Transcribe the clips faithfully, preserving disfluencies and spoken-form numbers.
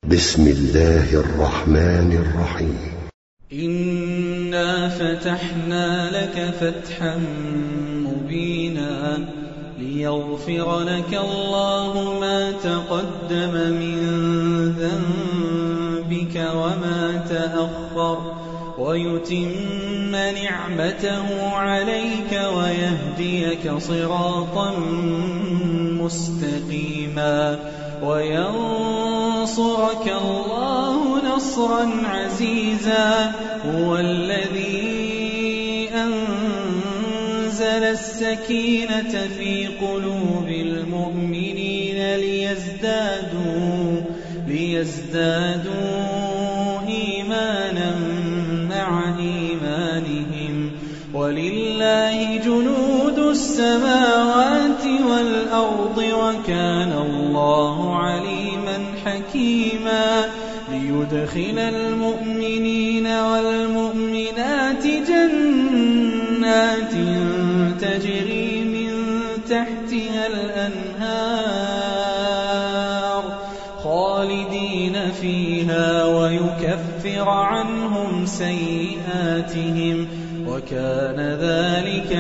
بسم الله الرحمن الرحيم. إنا فتحنا لك فتحا مبينا ليغفر لك الله ما تقدم من ذنبك وما تأخر ويتم نعمته عليك ويهديك صراطا مستقيما وينصرك الله نصرا عزيزا. هو الذي أنزل السكينة في قلوب المؤمنين ليزدادوا, ليزدادوا إيمانا مع إيمانهم ولله جنود السماوات والأرض وكان الله عليما حكيما. ليدخل المؤمنين والمؤمنات جنات تجري من تحتها الأنهار خالدين فيها ويكفر عنهم سيئاتهم وكان ذلك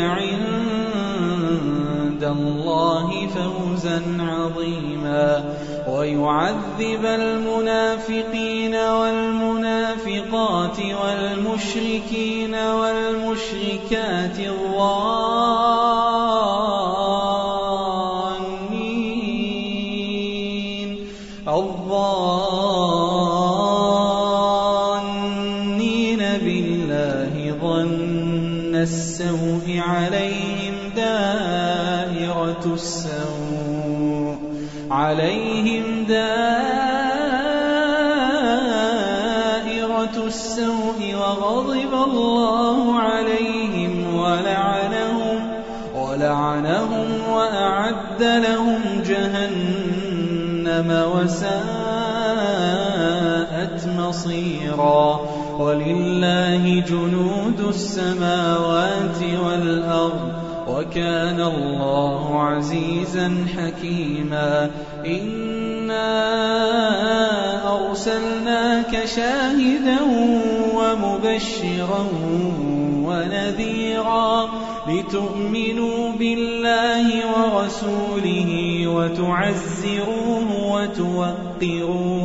عند الله فوزا عظيما. ويعذب المنافقين والمنافقات والمشركين والمشركات الظانين الظانين بالله ظن السوء عليهم دائرة السوء عليهم دائرة السوء وغضب الله عليهم ولعنهم ولعنهم وأعد لهم جهنم وساءت مصيرا. ولله جنود السماوات والأرض وكان الله عزيزا حكيما. إنا أرسلناك شاهدا ومبشرا ونذيرا لتؤمنوا بالله ورسوله وتعزروه وتوقروه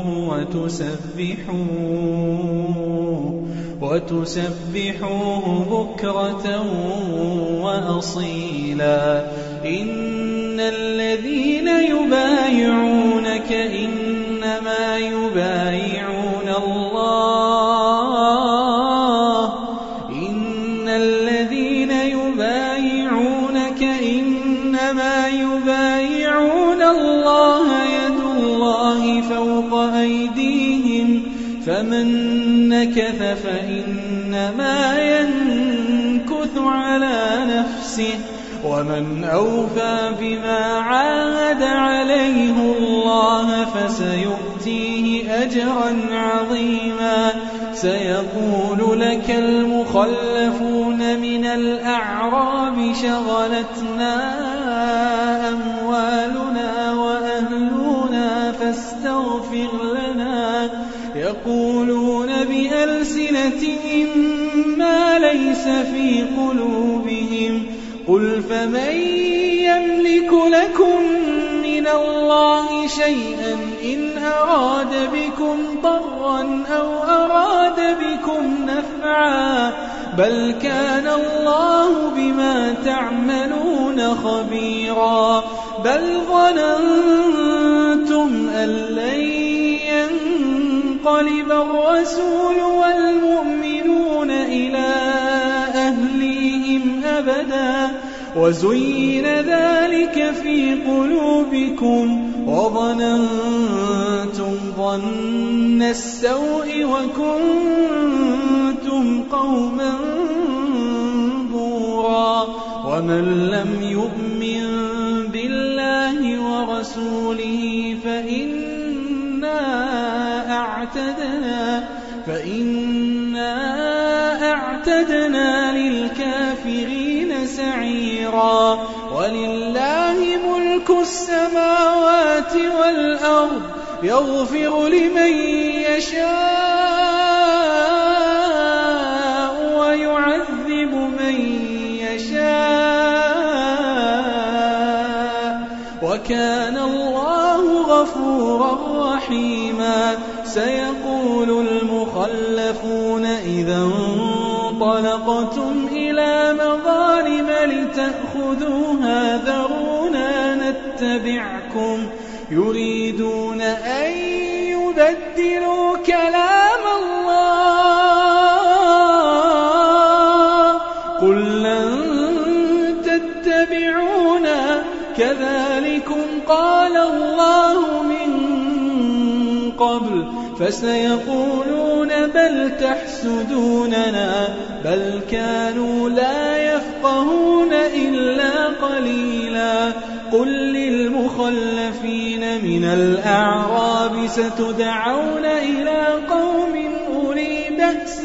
وتسبحوه وتسبحوه بكرة وأصيلا. إن الذين يبايعونك إنما يبايعون الله إن الذين يبايعونك إنما يبايعون الله يد الله فوق أيديهم فمن نكث فإنما ينكث على نفسه ومن أوفى بما عاهد عليه الله فسيؤتيه أجرا عظيما. سيقول لك المخلفون من الأعراب شغلتنا أموالنا وأهلنا فاستغفر لنا يقولون بألسنتهم ما ليس في قلوبهم قل فمن يملك لكم من الله شيئا إن أراد بكم ضرا أو أراد بكم نفعا بل كان الله بما تعملون خبيرا. بل ظننتم أن لن ينقلب الرسول والمؤمنون إلى أهليهم أبدا وزين ذلك في قلوبكم وظننتم ظن السوء وكنتم قوما بورا. ومن لم يؤمن بالله ورسوله فإنا أعتدنا فإنا أعتدنا للكافرين سعيرا. ولله ملك السماوات والأرض يغفر لمن يشاء ويعذب من يشاء وكان الله غفورا رحيما سيقول المخلفون إذا انطلقتم إلى مغانم لتأخذوها ذرونا نتبعكم يريدون أن يبدلوا كلام الله قل لن تتبعونا كذلكم قال الله من قبل فسيقولون بل تحسدوننا بل كانوا لا يفقهون إلا قليلا قل للمخلفين من الأعراب ستدعون إلى قوم أولي بأس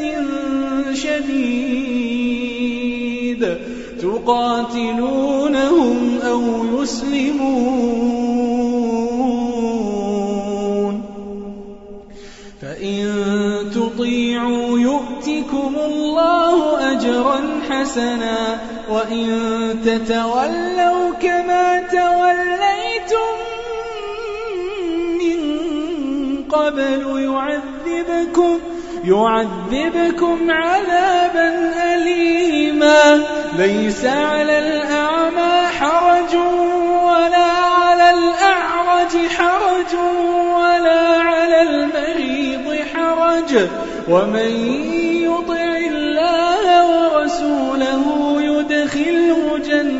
شديد تقاتلونهم أو يسلمون فإن تطيعوا يؤتكم الله أجرا حسنا وإن تتولوا كما توليتم من قبل يعذبكم يعذبكم عذابا أليما ليس على الأعمى حرج ولا على الأعرج حرج ولا على المريض حرج ومن يطع الله ورسوله يدخله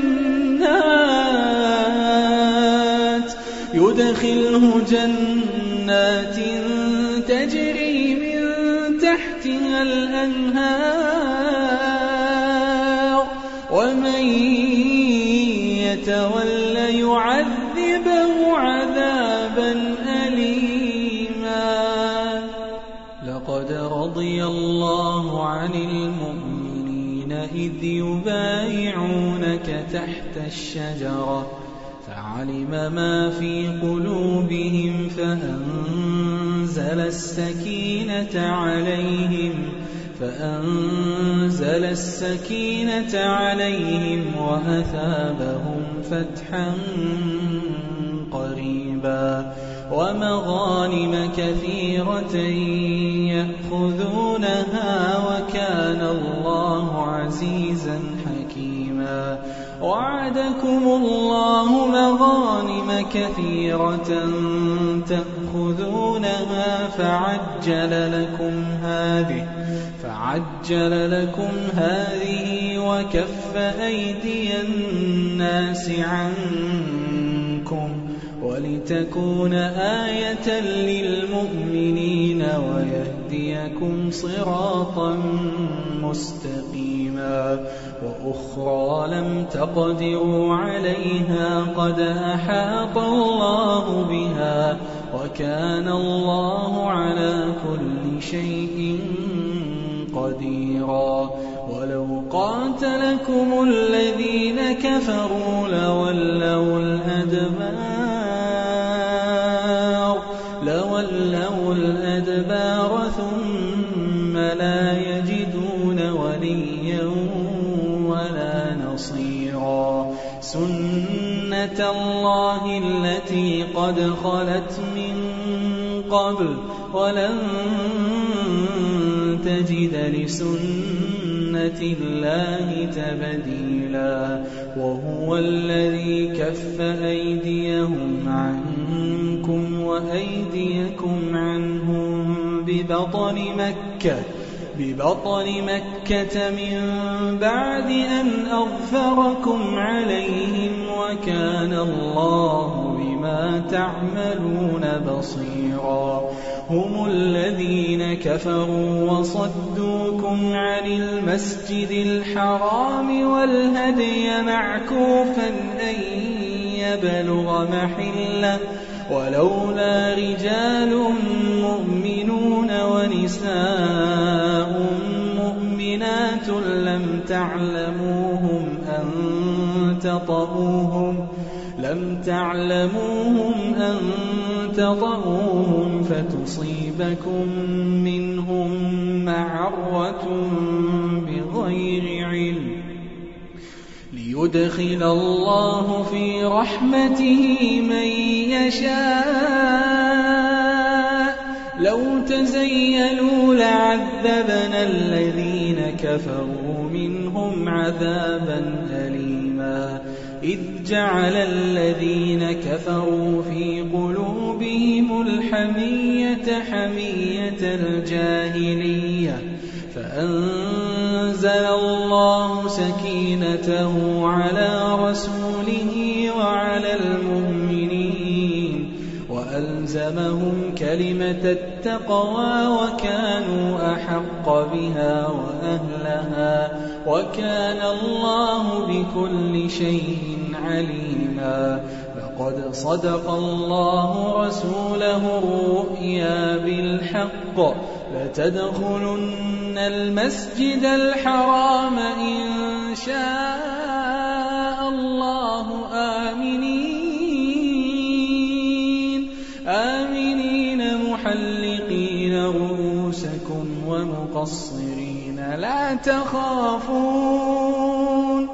جنات يدخله جنات تجري من تحتها الأنهار ومن يتول يعذبه عذابا أليما لقد رضي الله عن المؤمنين إذ يبايعونك تحت الشجرة فعلم ما في قلوبهم فأنزل السكينة عليهم فأنزل السكينة عليهم وأثابهم فتحا قريبا ومغانم كثيرة يأخذونها وكان الله عزيزا حكيما وعدكم الله مغانم كثيرة تأخذونها فعجل لكم هذه فعجل لكم هذه وكف أيدي الناس عنكم ولتكون آية للمؤمنين ويهديكم صراطا مستقيما وأخرى لم تقدروا عليها قد أحاط الله بها وكان الله على كل شيء قديرا ولو قاتلكم الذين كفروا لولوا الأدبار لولوا الأدبار ثم لا يجدون وليا ولا نصيرا سنة الله التي قد خلت من قبل ولن تجد لسنة الله تبديلا وهو الذي كف أيديهم عنكم وأيديكم عنهم ببطن مكة ببطن مكة من بعد أن أظفركم عليهم وكان الله بما تعملون بصيرا هم الذين كفروا وصدوكم عن المسجد الحرام والهدي معكوفا أن يبلغ محله ولولا رجال مؤمنون ونساء مؤمنات لم تعلموهم أن تطؤوهم لم تعلموهم أن تطؤوهم فتصيبكم منهم معرة بغير علم ليدخل الله في رحمته من يشاء لو تزيلوا لعذبنا الذين كفروا منهم عذابا أليما إذ جعل الذين كفروا في قلوبهم الحمية حمية الجاهلية فأنزل الله سكينته على رسوله وعلى المؤمنين وألزمهم كلمة التقوى وكانوا أحق بها وأهلها وكان الله بكل شيء عليما لقد صدق الله رسوله الرؤيا بالحق لتدخلن المسجد الحرام إن شاء الله آمنين آمنين محلقين رؤوسكم ومقصرين لا تخافون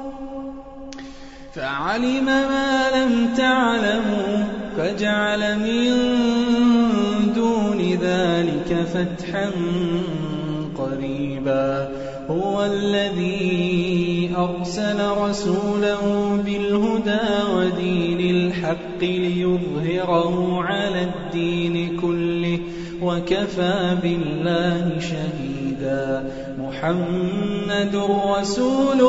فعلم ما لم تعلموا فجعل من دون ذلك فتحا قريبا هو الذي أرسل رسوله بالهدى ودين الحق ليظهره على الدين كله وكفى بالله شهيدا محمد رسول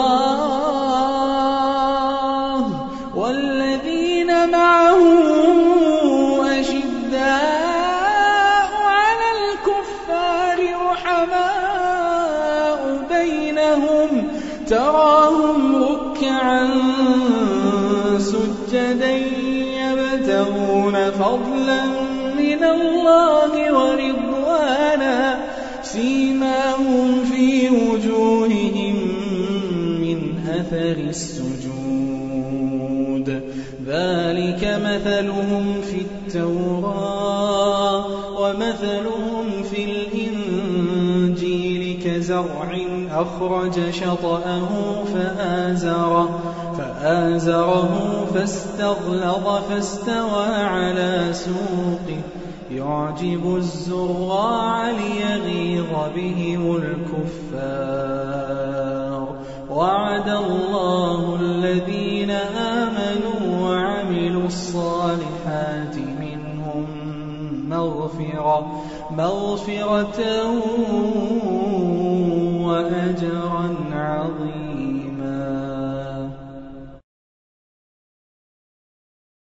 الله والذين معه أشداء على الكفار رحماء بينهم تراهم ركعا سجدا يبتغون فضلا من الله ورضوانا سيماهم في وجوههم من أثر السجود ذلك مثلهم في التوراة ومثلهم في الإنجيل كزرع أخرج شطأه فآزره, فآزره فاستغلظ فاستوى على سوقه يعجب الزراع ليغيظ بهم الكفار وعد الله الذين آمنوا وعملوا الصالحات منهم مغفرة, مغفرة وأجرا عظيما.